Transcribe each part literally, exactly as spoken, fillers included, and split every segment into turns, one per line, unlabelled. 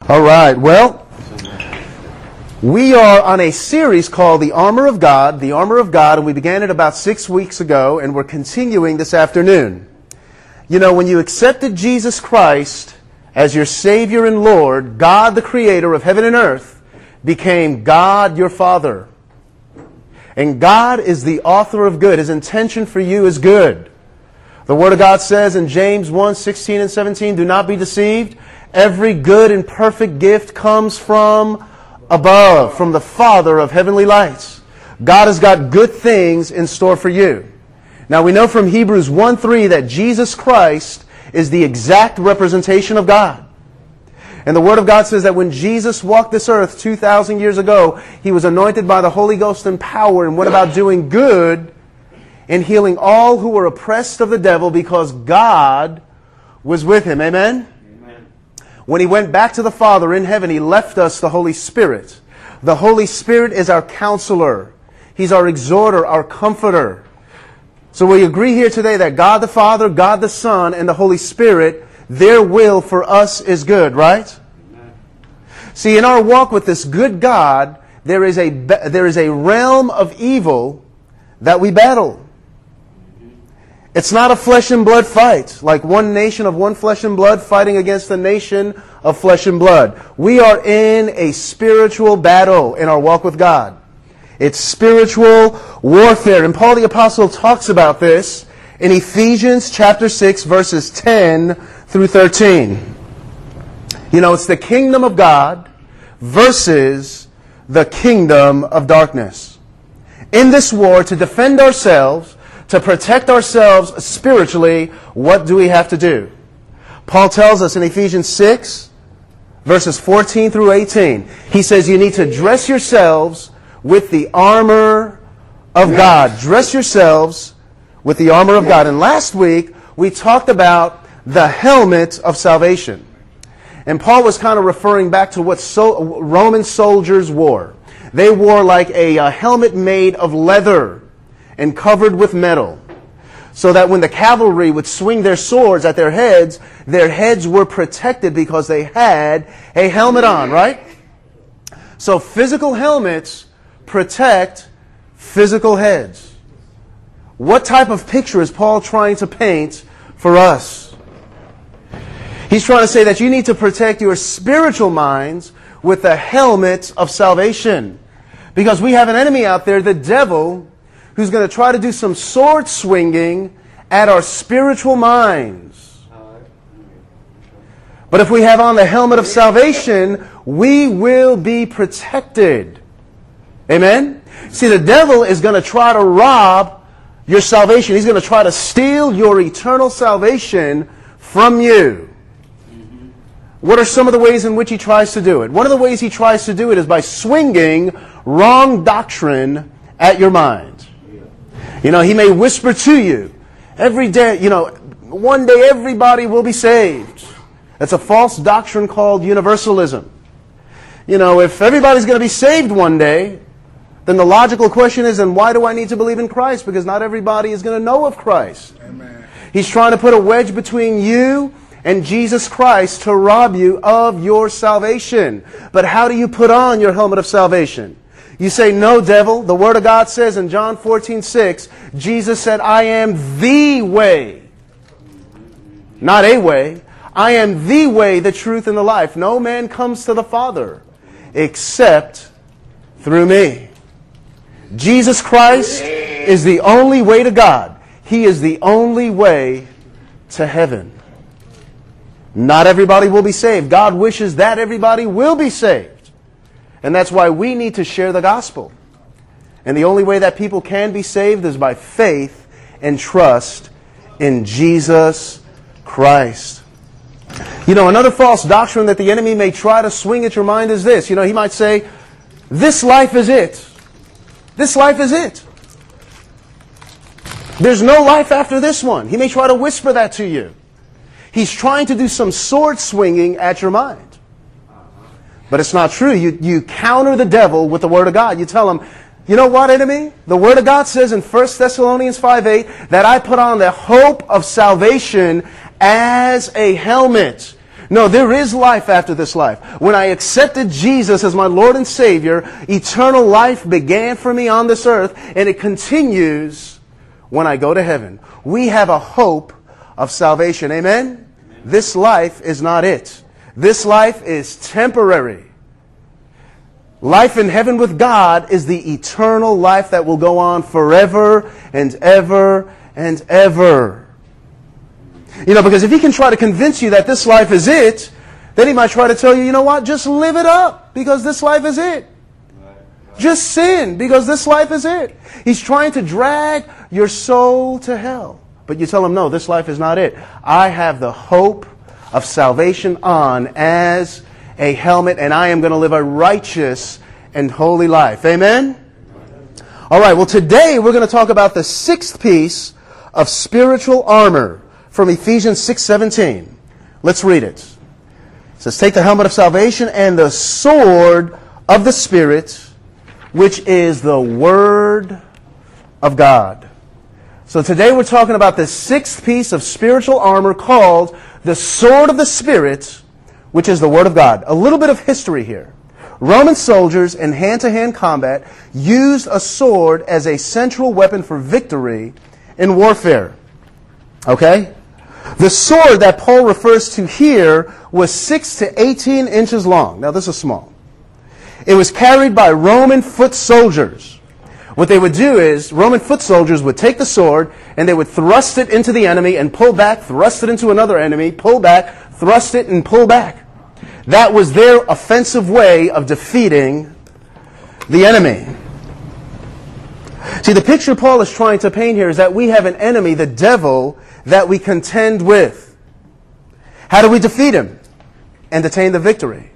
All right, well, we are on a series called The Armor of God, The Armor of God, and we began it about six weeks ago, and we're continuing this afternoon. You know, when you accepted Jesus Christ as your Savior and Lord, God, the Creator of heaven and earth, became God your Father. And God is the author of good. His intention for you is good. The Word of God says in James one, sixteen and seventeen, do not be deceived. Every good and perfect gift comes from above, from the Father of heavenly lights. God has got good things in store for you. Now we know from Hebrews one three that Jesus Christ is the exact representation of God. And the Word of God says that when Jesus walked this earth two thousand years ago, He was anointed by the Holy Ghost and power and went about doing good and healing all who were oppressed of the devil because God was with Him. Amen? When He went back to the Father in heaven, He left us the Holy Spirit. The Holy Spirit is our counselor. He's our exhorter, our comforter. So we agree here today that God the Father, God the Son, and the Holy Spirit, their will for us is good, right? Amen. See, in our walk with this good God, there is a there is a realm of evil that we battle. It's not a flesh and blood fight, like one nation of one flesh and blood fighting against a nation of flesh and blood. We are in a spiritual battle in our walk with God. It's spiritual warfare. And Paul the Apostle talks about this in Ephesians chapter six, verses ten through thirteen. You know, it's the kingdom of God versus the kingdom of darkness. In this war, to defend ourselves, to protect ourselves spiritually, what do we have to do? Paul tells us in Ephesians six, verses fourteen through eighteen, he says you need to dress yourselves with the armor of God. Dress yourselves with the armor of God. And last week, we talked about the helmet of salvation. And Paul was kind of referring back to what so, Roman soldiers wore. They wore like a, a helmet made of leather and covered with metal, so that when the cavalry would swing their swords at their heads, their heads were protected because they had a helmet on, right? So physical helmets protect physical heads. What type of picture is Paul trying to paint for us? He's trying to say that you need to protect your spiritual minds with the helmet of salvation. Because we have an enemy out there, the devil, who's going to try to do some sword swinging at our spiritual minds. But if we have on the helmet of salvation, we will be protected. Amen? See, the devil is going to try to rob your salvation. He's going to try to steal your eternal salvation from you. What are some of the ways in which he tries to do it? One of the ways he tries to do it is by swinging wrong doctrine at your mind. You know, he may whisper to you every day, you know, one day everybody will be saved. That's a false doctrine called universalism. You know, if everybody's going to be saved one day, then the logical question is, then why do I need to believe in Christ? Because not everybody is going to know of Christ. Amen. He's trying to put a wedge between you and Jesus Christ to rob you of your salvation. But how do you put on your helmet of salvation? You say, no, devil. The Word of God says in John fourteen six, Jesus said, I am the way. Not a way. I am the way, the truth, and the life. No man comes to the Father except through me. Jesus Christ is the only way to God. He is the only way to heaven. Not everybody will be saved. God wishes that everybody will be saved. And that's why we need to share the gospel. And the only way that people can be saved is by faith and trust in Jesus Christ. You know, another false doctrine that the enemy may try to swing at your mind is this. You know, he might say, this life is it. This life is it. There's no life after this one. He may try to whisper that to you. He's trying to do some sword swinging at your mind. But it's not true. You, you counter the devil with the Word of God. You tell him, you know what, enemy? The Word of God says in First Thessalonians five eight that I put on the hope of salvation as a helmet. No, there is life after this life. When I accepted Jesus as my Lord and Savior, eternal life began for me on this earth, and it continues when I go to heaven. We have a hope of salvation. Amen? Amen. This life is not it. This life is temporary. Life in heaven with God is the eternal life that will go on forever and ever and ever. You know, because if he can try to convince you that this life is it, then he might try to tell you, you know what, just live it up because this life is it. Just sin because this life is it. He's trying to drag your soul to hell. But you tell him, no, this life is not it. I have the hope of salvation on as a helmet, and I am going to live a righteous and holy life. Amen? All right, well, today we're going to talk about the sixth piece of spiritual armor from Ephesians six seventeen. Let's read it. It says, take the helmet of salvation and the sword of the Spirit, which is the Word of God. So today we're talking about the sixth piece of spiritual armor called the sword of the Spirit, which is the Word of God. A little bit of history here. Roman soldiers in hand-to-hand combat used a sword as a central weapon for victory in warfare. Okay? The sword that Paul refers to here was six to eighteen inches long. Now this is small. It was carried by Roman foot soldiers. What they would do is, Roman foot soldiers would take the sword and they would thrust it into the enemy and pull back, thrust it into another enemy, pull back, thrust it and pull back. That was their offensive way of defeating the enemy. See, the picture Paul is trying to paint here is that we have an enemy, the devil, that we contend with. How do we defeat him and attain the victory?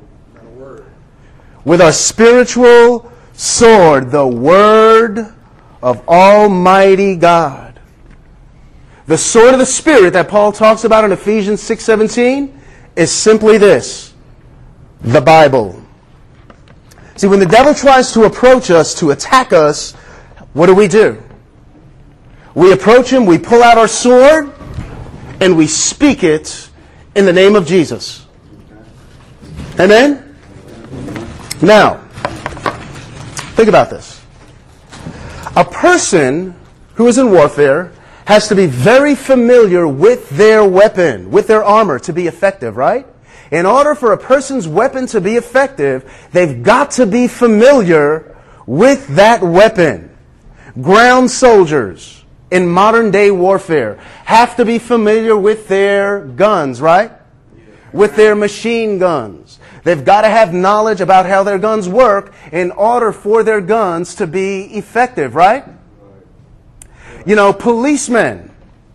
With our spiritual sword, the Word of Almighty God. The sword of the Spirit that Paul talks about in Ephesians six seventeen is simply this: the Bible. See, when the devil tries to approach us, to attack us, what do we do? We approach him, we pull out our sword, and we speak it in the name of Jesus. Amen? Now, think about this. A person who is in warfare has to be very familiar with their weapon, with their armor, to be effective, right? In order for a person's weapon to be effective, they've got to be familiar with that weapon. Ground soldiers in modern day warfare have to be familiar with their guns, right? With their machine guns. They've got to have knowledge about how their guns work in order for their guns to be effective, right? You know, policemen.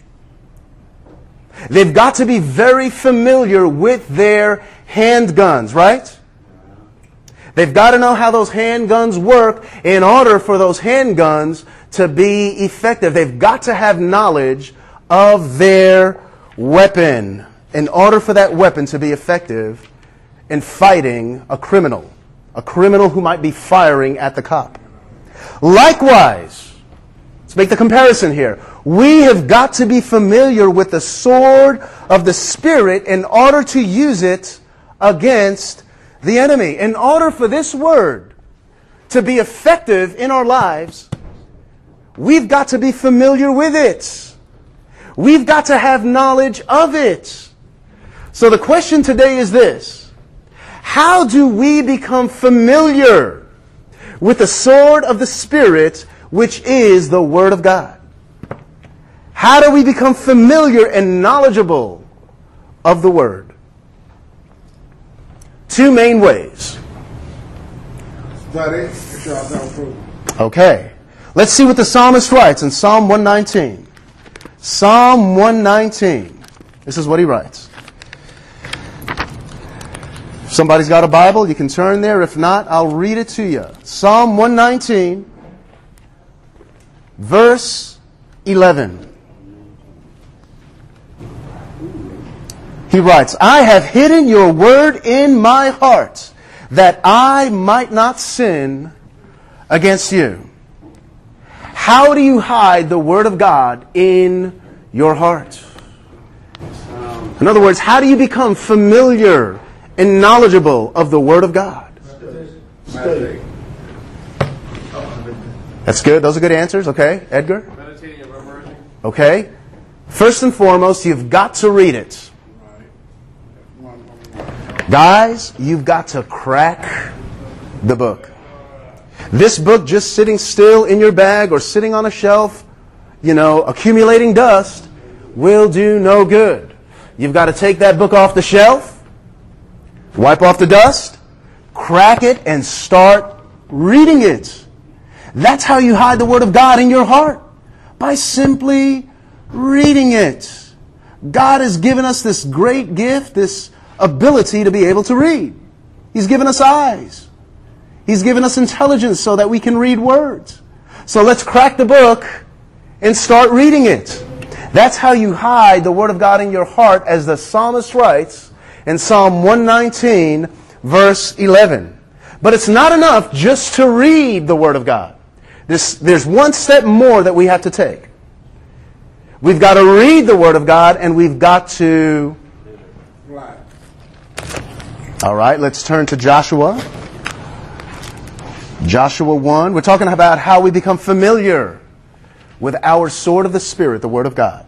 They've got to be very familiar with their handguns, right? They've got to know how those handguns work in order for those handguns to be effective. They've got to have knowledge of their weapon in order for that weapon to be effective in fighting a criminal, a criminal who might be firing at the cop. Likewise, let's make the comparison here. We have got to be familiar with the sword of the Spirit in order to use it against the enemy. In order for this word to be effective in our lives, we've got to be familiar with it. We've got to have knowledge of it. So the question today is this: how do we become familiar with the sword of the Spirit, which is the Word of God? How do we become familiar and knowledgeable of the Word? Two main ways.
Study.
Okay. Let's see what the psalmist writes in Psalm one nineteen. Psalm one nineteen. This is what he writes. If somebody's got a Bible, you can turn there. If not, I'll read it to you. Psalm one nineteen, verse eleven. He writes, I have hidden your word in my heart, that I might not sin against you. How do you hide the Word of God in your heart? In other words, how do you become familiar and knowledgeable of the Word of God?
Study.
That's good. Those are good answers. Okay. Edgar?
Meditating and memorizing.
Okay. First and foremost, you've got to read it. Guys, you've got to crack the book. This book just sitting still in your bag or sitting on a shelf, you know, accumulating dust, will do no good. You've got to take that book off the shelf, wipe off the dust, crack it, and start reading it. That's how you hide the Word of God in your heart, by simply reading it. God has given us this great gift, this ability to be able to read. He's given us eyes. He's given us intelligence so that we can read words. So let's crack the book and start reading it. That's how you hide the Word of God in your heart, as the psalmist writes in Psalm one nineteen, verse eleven. But it's not enough just to read the Word of God. This, there's one step more that we have to take. We've got to read the Word of God, and we've got to...
Right.
All right, let's turn to Joshua. Joshua one. We're talking about how we become familiar with our sword of the Spirit, the Word of God.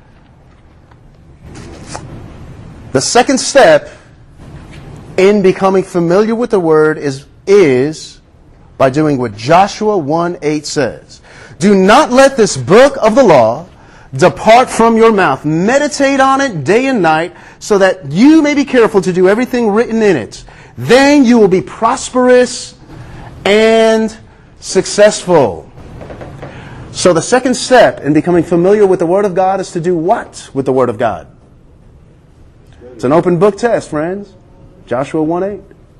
The second step in becoming familiar with the Word is, is by doing what Joshua one eight says. Do not let this book of the law depart from your mouth. Meditate on it day and night, so that you may be careful to do everything written in it. Then you will be prosperous and successful. So the second step in becoming familiar with the Word of God is to do what with the Word of God? It's an open book test, friends. Joshua one eight.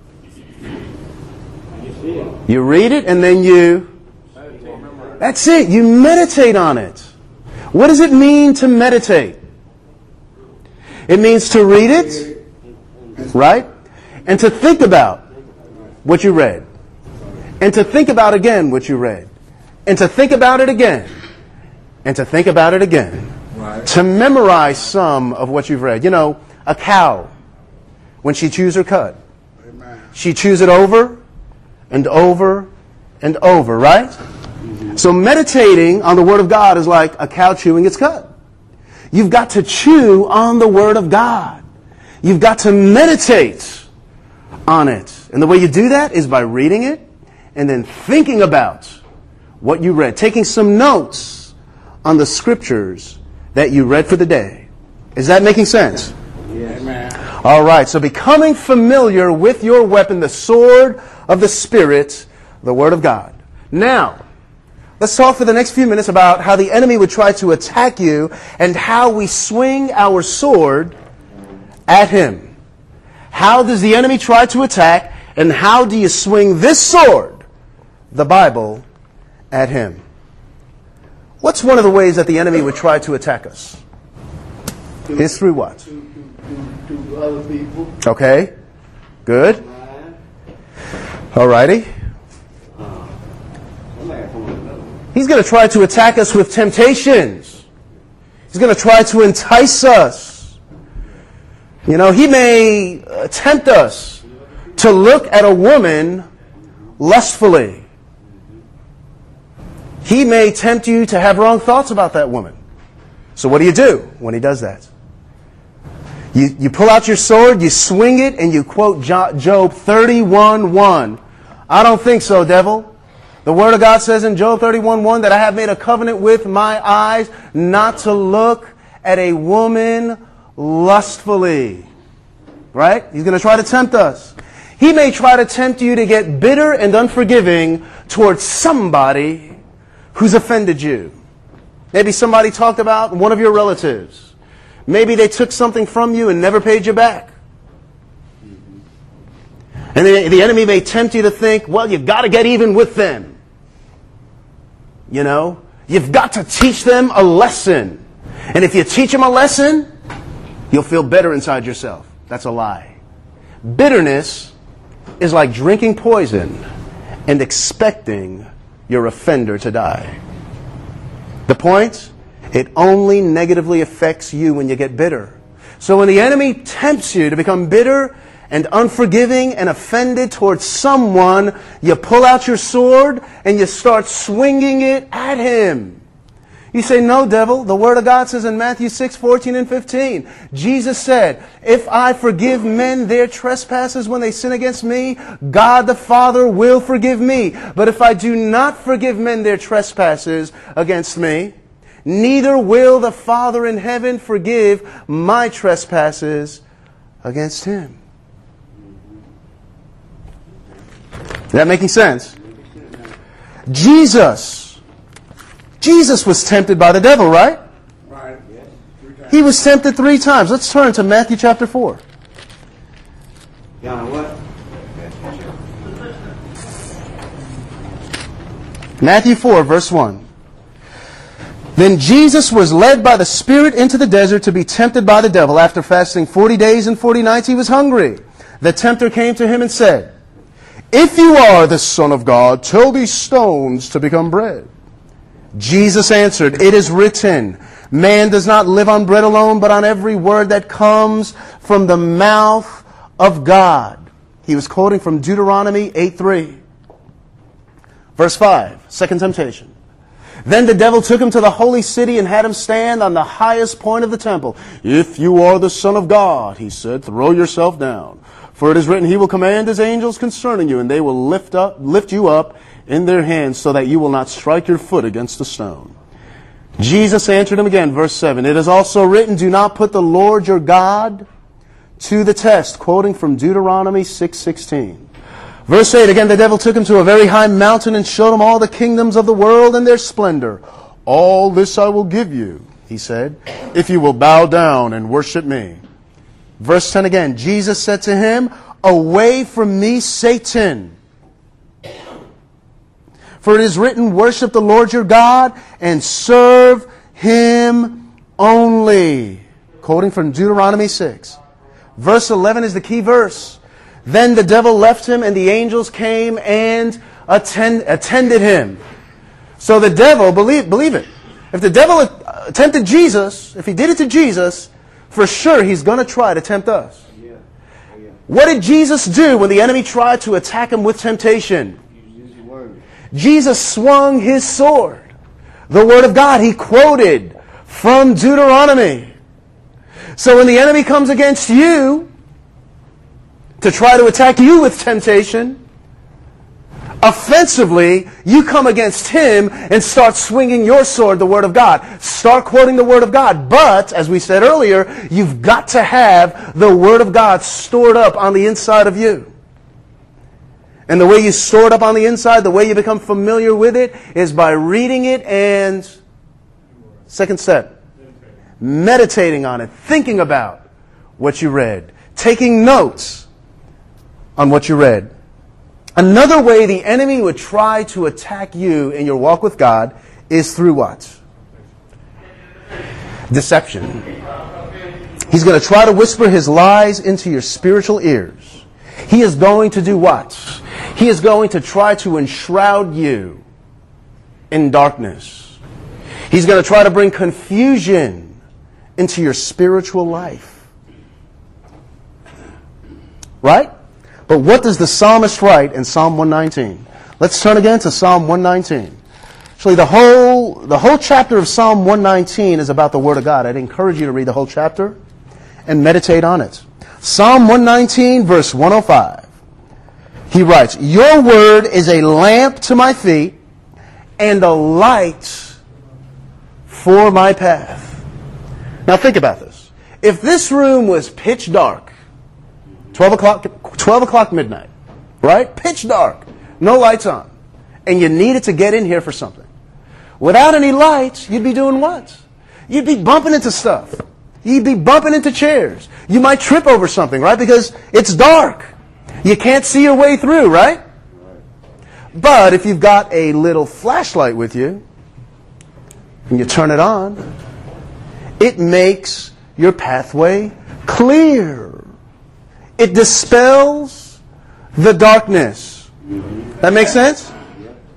You read it and then you... That's it. You meditate on it. What does it mean to meditate? It means to read it, right? And to think about what you read. And to think about again what you read. And to think about it again. And to think about it again.
Right.
To memorize some of what you've read. You know, a cow, when she chews her cud,
Amen.
she chews it over and over and over, right? Mm-hmm. So meditating on the Word of God is like a cow chewing its cud. You've got to chew on the Word of God. You've got to meditate on it. And the way you do that is by reading it and then thinking about what you read. Taking some notes on the scriptures that you read for the day. Is that making sense?
Yes. Amen.
All right, so becoming familiar with your weapon, the sword of the Spirit, the Word of God. Now, let's talk for the next few minutes about how the enemy would try to attack you and how we swing our sword at him. How does the enemy try to attack, and how do you swing this sword, the Bible, at him? What's one of the ways that the enemy would try to attack us? Is through what?
To, to, to, to other people.
Okay, good. All righty. He's going to try to attack us with temptations. He's going to try to entice us. You know, he may tempt us to look at a woman lustfully. He may tempt you to have wrong thoughts about that woman. So what do you do when he does that? You, you pull out your sword, you swing it, and you quote Job thirty-one one. I don't think so, devil. The Word of God says in Job thirty-one one that I have made a covenant with my eyes not to look at a woman lustfully. Right? He's going to try to tempt us. He may try to tempt you to get bitter and unforgiving towards somebody who's offended you. Maybe somebody talked about one of your relatives. Maybe they took something from you and never paid you back. And the, the enemy may tempt you to think, well, you've got to get even with them. You know, you've got to teach them a lesson. And if you teach them a lesson, you'll feel better inside yourself. That's a lie. Bitterness is like drinking poison and expecting your offender to die. The point? It only negatively affects you when you get bitter. So when the enemy tempts you to become bitter and unforgiving and offended towards someone, you pull out your sword and you start swinging it at him. You say, no, devil. The Word of God says in Matthew six, fourteen and fifteen, Jesus said, if I forgive men their trespasses when they sin against me, God the Father will forgive me. But if I do not forgive men their trespasses against me, neither will the Father in heaven forgive my trespasses against him. Is that making sense? Jesus. Jesus was tempted by the devil, right?
Right. Yes. Three times.
He was tempted three times. Let's turn to Matthew chapter four.
John, what?
Matthew four, verse one. Then Jesus was led by the Spirit into the desert to be tempted by the devil. After fasting forty days and forty nights, he was hungry. The tempter came to him and said, if you are the Son of God, tell these stones to become bread. Jesus answered, it is written, man does not live on bread alone, but on every word that comes from the mouth of God. He was quoting from Deuteronomy eight three. Verse five, second temptation. Then the devil took him to the holy city and had him stand on the highest point of the temple. If you are the Son of God, he said, throw yourself down. For it is written, he will command his angels concerning you, and they will lift up, lift you up in their hands so that you will not strike your foot against a stone. Jesus answered him again, verse seven, it is also written, do not put the Lord your God to the test, quoting from Deuteronomy six sixteen. Verse eight, again the devil took him to a very high mountain and showed him all the kingdoms of the world and their splendor. All this I will give you, he said, if you will bow down and worship me. Verse ten again, Jesus said to him, away from me, Satan. For it is written, worship the Lord your God and serve him only. Quoting from Deuteronomy six. Verse eleven is the key verse. Then the devil left him and the angels came and attend, attended him. So the devil, believe, believe it, if the devil tempted Jesus, if he did it to Jesus, for sure he's going to try to tempt us.
Yeah. Yeah.
What did Jesus do when the enemy tried to attack him with temptation?
Use his word.
Jesus swung his sword. The Word of God, he quoted from Deuteronomy. So when the enemy comes against you to try to attack you with temptation, offensively, you come against him and start swinging your sword, the Word of God. Start quoting the Word of God. But, as we said earlier, you've got to have the Word of God stored up on the inside of you. And the way you store it up on the inside, the way you become familiar with it, is by reading it and, second step, meditating on it, thinking about what you read, taking notes on what you read. Another way the enemy would try to attack you in your walk with God is through what? Deception. He's going to try to whisper his lies into your spiritual ears. He is going to do what? He is going to try to enshroud you in darkness. He's going to try to bring confusion into your spiritual life. Right? But what does the psalmist write in Psalm one nineteen? Let's turn again to Psalm one nineteen. Actually, the whole, the whole chapter of Psalm one nineteen is about the Word of God. I'd encourage you to read the whole chapter and meditate on it. Psalm one nineteen, verse one oh five. He writes, your word is a lamp to my feet and a light for my path. Now think about this. If this room was pitch dark, twelve o'clock, twelve o'clock midnight, right? Pitch dark, no lights on, and you needed to get in here for something. Without any lights, you'd be doing what? You'd be bumping into stuff. You'd be bumping into chairs. You might trip over something, right? Because it's dark. You can't see your way through, right? But if you've got a little flashlight with you, and you turn it on, it makes your pathway clear. It dispels the darkness. That makes sense?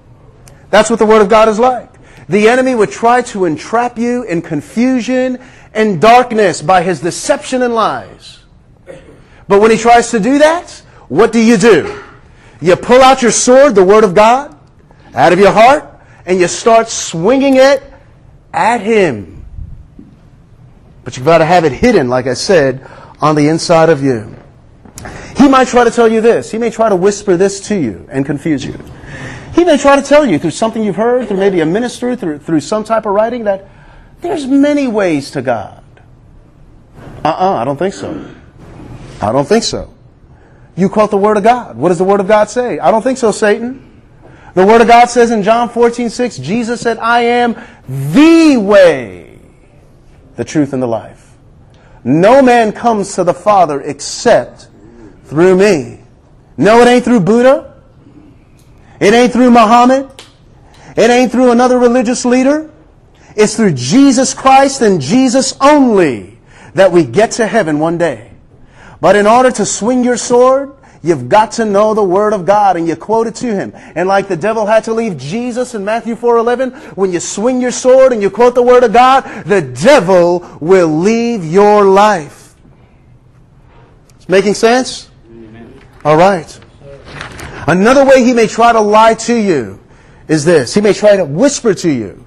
That's what the Word of God is like. The enemy would try to entrap you in confusion and darkness by his deception and lies. But when he tries to do that, what do you do? You pull out your sword, the Word of God, out of your heart, and you start swinging it at him. But you've got to have it hidden, like I said, on the inside of you. He might try to tell you this. He may try to whisper this to you and confuse you. He may try to tell you through something you've heard, through maybe a minister, through, through some type of writing, that there's many ways to God. Uh-uh, I don't think so. I don't think so. You quote the Word of God. What does the Word of God say? I don't think so, Satan. The Word of God says in John fourteen six, Jesus said, I am the way, the truth, and the life. No man comes to the Father except through me. No, it ain't through Buddha. It ain't through Muhammad. It ain't through another religious leader. It's through Jesus Christ and Jesus only that we get to heaven one day. But in order to swing your sword, you've got to know the Word of God, and you quote it to him. And like the devil had to leave Jesus in Matthew four eleven, when you swing your sword and you quote the Word of God, the devil will leave your life. It's making sense? Amen. All right. Another way he may try to lie to you is this. He may try to whisper to you,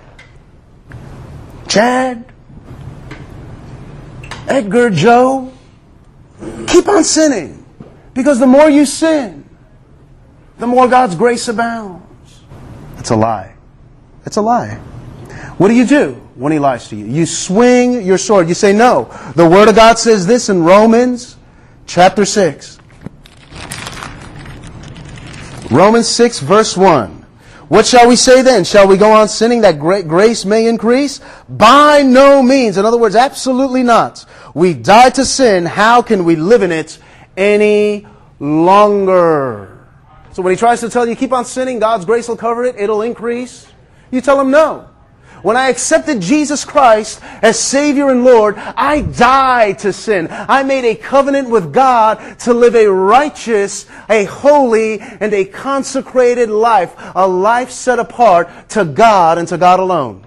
Chad, Edgar, Joe, keep on sinning. Because the more you sin, the more God's grace abounds. It's a lie. It's a lie. What do you do when he lies to you? You swing your sword. You say, no. The Word of God says this in Romans chapter six. Romans six verse one. What shall we say then? Shall we go on sinning that great grace may increase? By no means. In other words, absolutely not. We died to sin. How can we live in it any longer? So when he tries to tell you, keep on sinning, God's grace will cover it, it'll increase, you tell him no. When I accepted Jesus Christ as Savior and Lord, I died to sin. I made a covenant with God to live a righteous, a holy, and a consecrated life. A life set apart to God and to God alone.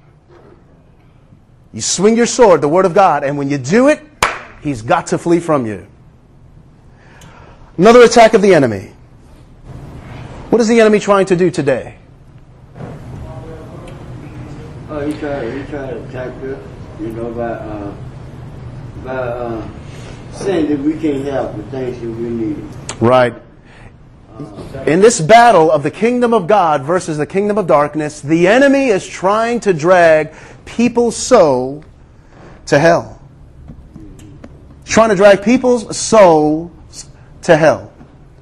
You swing your sword, the Word of God, and when you do it, he's got to flee from you. Another attack of the enemy. What is the enemy trying to do today?
Oh, he tried, he tried to attack us, you know, by, uh, by uh, saying that we can't have the things that we need.
Right. In this battle of the kingdom of God versus the kingdom of darkness, the enemy is trying to drag people's soul to hell. Trying to drag people's soul to hell.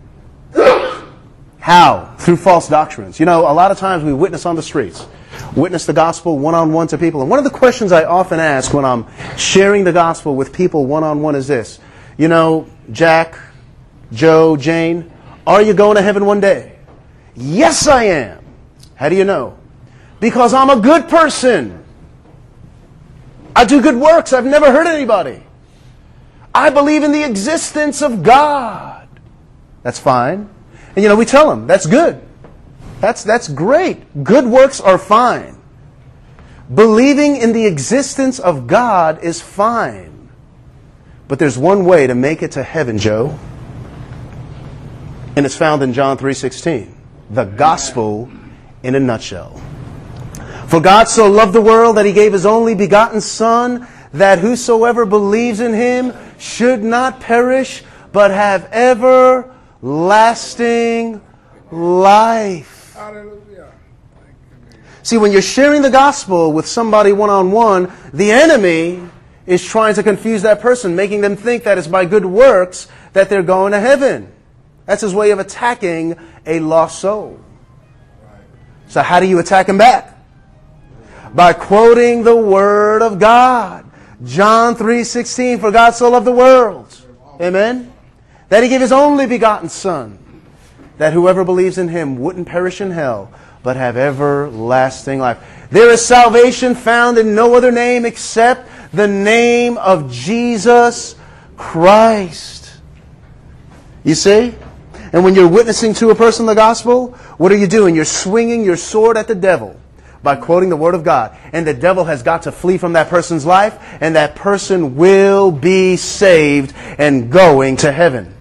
How? Through false doctrines. You know, a lot of times we witness on the streets. Witness the gospel one-on-one to people. And one of the questions I often ask when I'm sharing the gospel with people one-on-one is this. You know, Jack, Joe, Jane, are you going to heaven one day? Yes, I am. How do you know? Because I'm a good person. I do good works. I've never hurt anybody. I believe in the existence of God. That's fine. And you know, we tell them, that's good. That's, that's great. Good works are fine. Believing in the existence of God is fine. But there's one way to make it to heaven, Joe. And it's found in John three sixteen. The gospel in a nutshell. For God so loved the world that he gave his only begotten Son, that whosoever believes in him should not perish, but have everlasting life.
Hallelujah.
See, when you're sharing the gospel with somebody one-on-one, the enemy is trying to confuse that person, making them think that it's by good works that they're going to heaven. That's his way of attacking a lost soul. So how do you attack him back? By quoting the Word of God. John three sixteen, for God so loved the world. Amen? That he gave his only begotten Son, that whoever believes in him wouldn't perish in hell, but have everlasting life. There is salvation found in no other name except the name of Jesus Christ. You see? And when you're witnessing to a person the gospel, what are you doing? You're swinging your sword at the devil by quoting the Word of God. And the devil has got to flee from that person's life, and that person will be saved and going to heaven.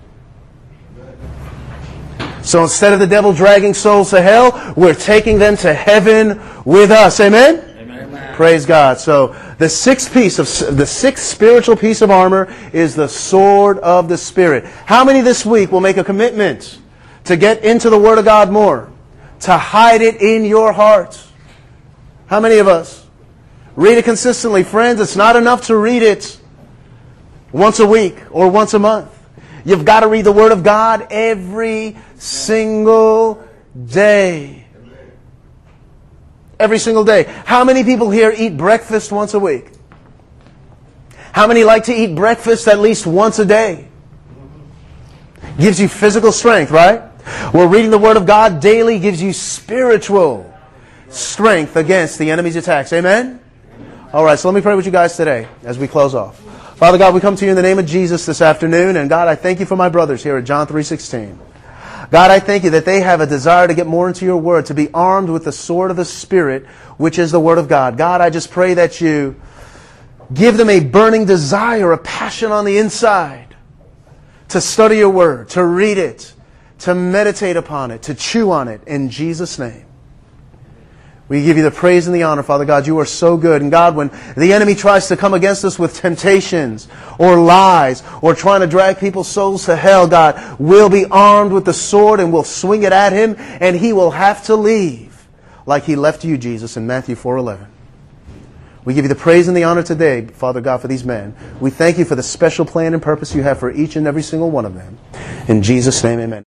So instead of the devil dragging souls to hell, we're taking them to heaven with us. Amen? Amen. Praise God. So the sixth piece of the sixth spiritual piece of armor is the sword of the Spirit. How many this week will make a commitment to get into the Word of God more, to hide it in your heart? How many of us read it consistently? Friends, it's not enough to read it once a week or once a month. You've got to read the Word of God every single day. Every single day. How many people here eat breakfast once a week? How many like to eat breakfast at least once a day? Gives you physical strength, right? Well, reading the Word of God daily gives you spiritual strength against the enemy's attacks. Amen? All right, so let me pray with you guys today as we close off. Father God, we come to you in the name of Jesus this afternoon. And God, I thank you for my brothers here at John three sixteen. God, I thank you that they have a desire to get more into your Word, to be armed with the sword of the Spirit, which is the Word of God. God, I just pray that you give them a burning desire, a passion on the inside to study your Word, to read it, to meditate upon it, to chew on it. In Jesus' name. We give you the praise and the honor, Father God. You are so good. And God, when the enemy tries to come against us with temptations or lies or trying to drag people's souls to hell, God, we'll be armed with the sword and we'll swing it at him, and he will have to leave like he left you, Jesus, in Matthew four eleven. We give you the praise and the honor today, Father God, for these men. We thank you for the special plan and purpose you have for each and every single one of them. In Jesus' name, amen.